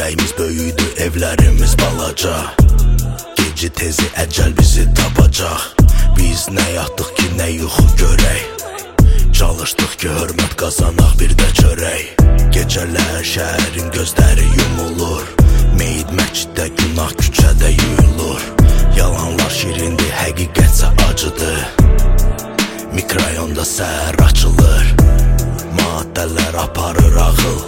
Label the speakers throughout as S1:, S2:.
S1: Ürəyimiz böyüdü, evlərimiz balaca. Gecə tezi əcəl bizi tapacaq. Biz nə yatdıq ki, nə yuxu görək. Çalışdıq ki, hörmət qazanaq, bir də çörək. Gecələr şəhərin gözləri yumulur. Meyid məsciddə, günah küçədə yuyulur. Yalanlar şirindir, həqiqətsə acıdır. Mikrayonda səhər açılır. Maddələr aparır ağıl.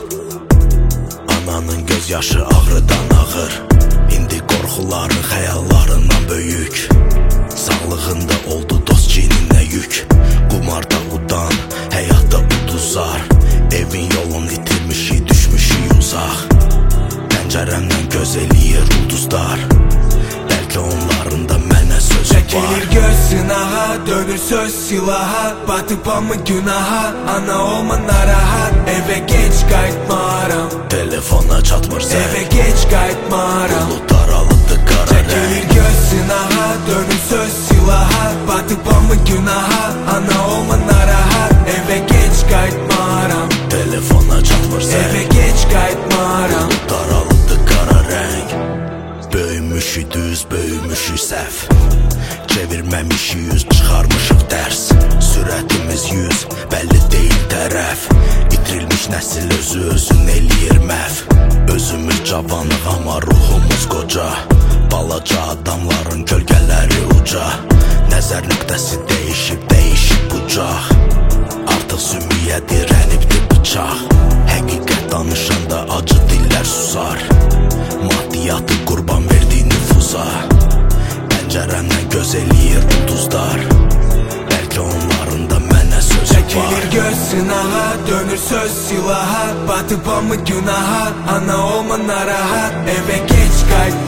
S1: Ananın göz yaşı ağrıdan ağır. İndi qorxuların xəyallarından böyük. Sağlığında oldu dost cininə yük. Qumarda udan, həyatda uduzar. Evin yolunu itirmişik, düşmüşük uzaq. Pəncərəmdən göz eləyir ulduzlar. Bəlkə onların da mənə sözü var.
S2: Çəkilir göz sınağa, dönür söz silaha. Batıbamı günaha, ana olma narahat. Evə geç qayıtmaram,
S1: telefona çatmırsa
S2: evə geç qayıtmaram.
S1: Buludlar alıbdı qara rəng.
S2: Çəkilir göz sınağa, dönür söz silaha. Batıbamı günaha, ana olma narahat. Evə geç qayıtmaram,
S1: telefona çatmırsa
S2: evə geç qayıtmaram.
S1: Buludlar alıbdı qara rəng. Böyümüşük düz, böyümüşük səhv. Çevirməmişik yüz, çıxarmışıq dərs. Sürətimiz 100, bəlli deyil tərəf. İtirilmiş nəsil özün eləyir məhv. Özümüz cavanıq, amma ruhumuz qoca. Balaca adamların kölgələri uca. Nəzər nöqtəsi dəyişib bucaq. Artıq sümüyə dirənibdir bıçaq. Həqiqət danışanda acı dillər susar. Maddiyatı qurban verdi nüfuza. Pəncərəmdən göz eləyir ulduzlar. Bəlkə onların da mənə sözü var.
S2: Çəkilir göz sınağa, dönür söz silaha. Batıbamı günaha, ana olma narahat. Evə geç qayıtmaram.